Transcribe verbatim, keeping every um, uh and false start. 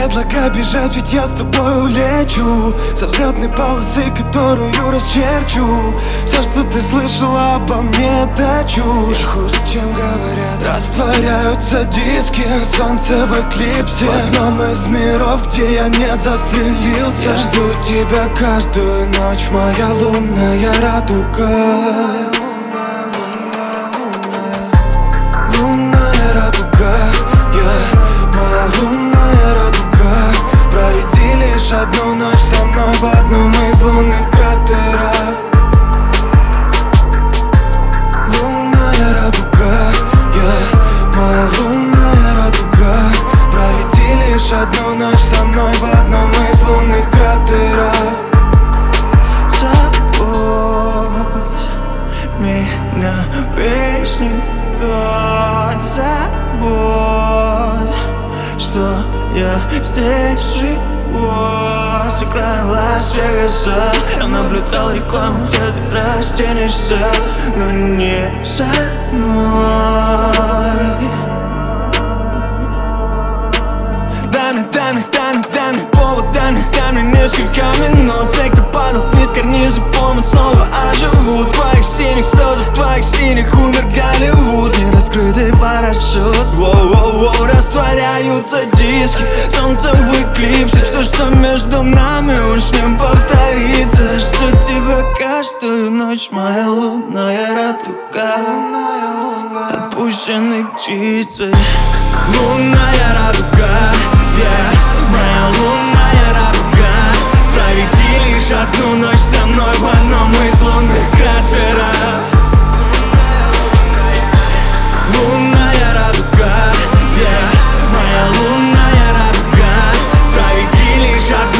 предлагай бежать, ведь я с тобой улечу со взлетной полосы, которую расчерчу. Все, что ты слышала обо мне, это чушь. Я хуже, чем говорят. Растворяются диски, солнце в эклипсе, в одном из миров, где я не застрелился. Я жду тебя каждую ночь, моя лунная радуга. Лунная радуга, yeah. Моя лунная радуга. Проведи лишь одну ночь со мной в одном из лунных кратеров. Лунная радуга, yeah. Моя лунная радуга. Проведи лишь одну ночь со мной в одном из лунных кратеров. Забудь меня песней, забудь, что я здесь живу. С экрана Лас-Вегаса я наблюдал рекламу, где ты растянешься, но не со мной. Дай мне, дай мне, дай мне, дай мне повод, дай мне, дай мне несколько минут. Все, кто падал вниз, карнизы помнят, снова оживут. Твоих синих слез, твоих синих умер Голливуд. Нераскрытый парашют, воу-воу-воу. Растворяются диски, солнце в эклипсе. Все, что между нами, уж не повторится. Жду тебя каждую ночь, моя лунная радуга. Отпущенной птицей. Лунная радуга, yeah. Моя лунная радуга. Проведи лишь одну ночь со мной в одном из лунных кратеров. Лунная радуга, yeah. Моя лунная радуга. Проведи лишь одну